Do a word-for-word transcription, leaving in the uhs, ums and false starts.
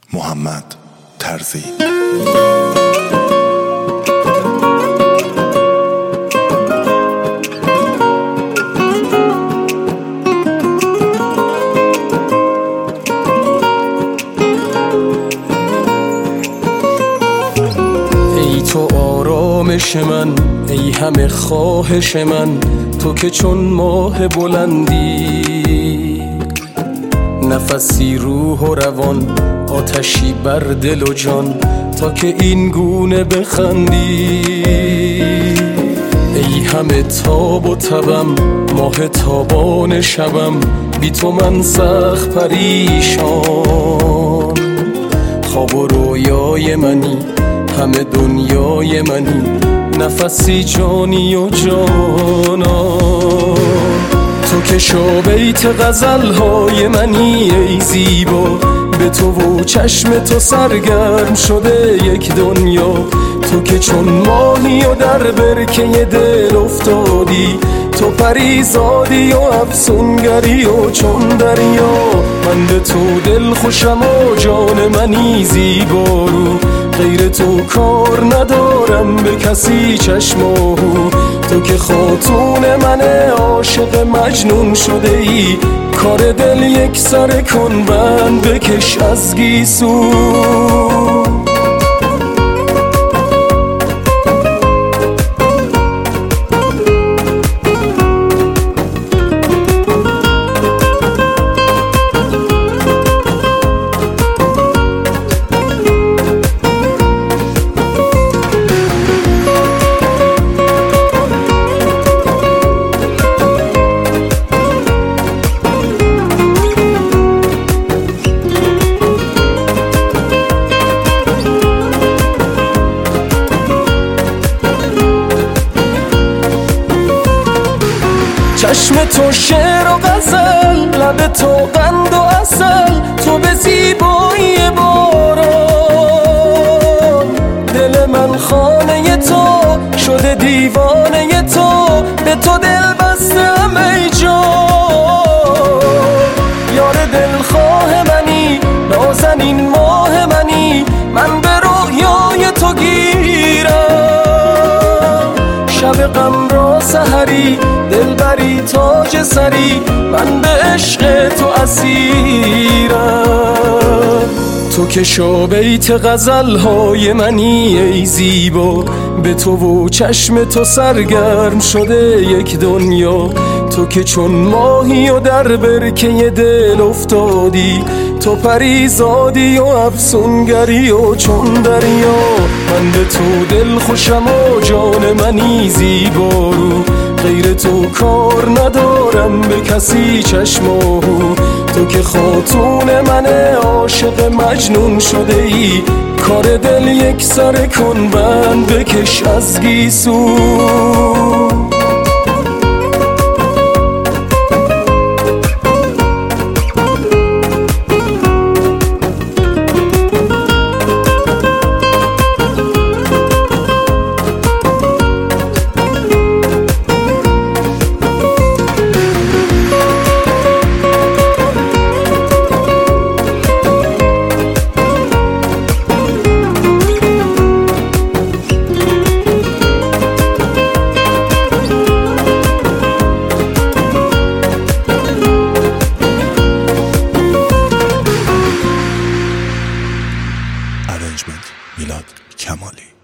محمد ترزی. ای تو آرامش من، ای همه خواهش من، تو که چون ماه بلندی، نفسی روح و روان، آتشی بر دل و جان، تا که این گونه بخندی. ای همه تاب و تبم، ماه تابان شبم، بی تو من سخت پریشان. خواب و رویای منی، همه دنیای منی، نفسی جانی و جانا. تو که شو بیت غزلهای منی ای زیبا، به تو و چشم تو سرگرم شده یک دنیا. تو که چون ماهی و در برکه دل افتادی، تو پریزادی و افسونگری و چون دریا. من به تو دل خوشم و جان منی زیبا رو، غیر تو کار ندارم به کسی چشم و هو. تو که خاتون من عاشق مجنون شده ای، کار دل یک سر کن بند بکش از گیسو. چشم تو شعر و غزل، لب تو قند و عسل، تو به زیبایی باران. دل من خانه تو شده دیوانه تو، به تو دل بستم ای جان. یار دلخواه منی، نازنین ماه منی، من به رویای تو گیرم. شب غم را سحری، دلبری تاج سری، من به عشق تو اسیرم. تو که شو بیت غزلهای منی ای زیبا، به تو و چشم تو سرگرم شده یک دنیا. تو که چون ماهی و در برکه دل افتادی، تو پریزادی و افسونگری و چون دریا. من به تو دل خوشم و جان منی زیبا رو، غیر تو کار ندارم به کسی چشم و هو. تو که خاتون من عاشق مجنون شده ای، کار دل یک سر کن بند بکش از گیسو. میلاد کمالی.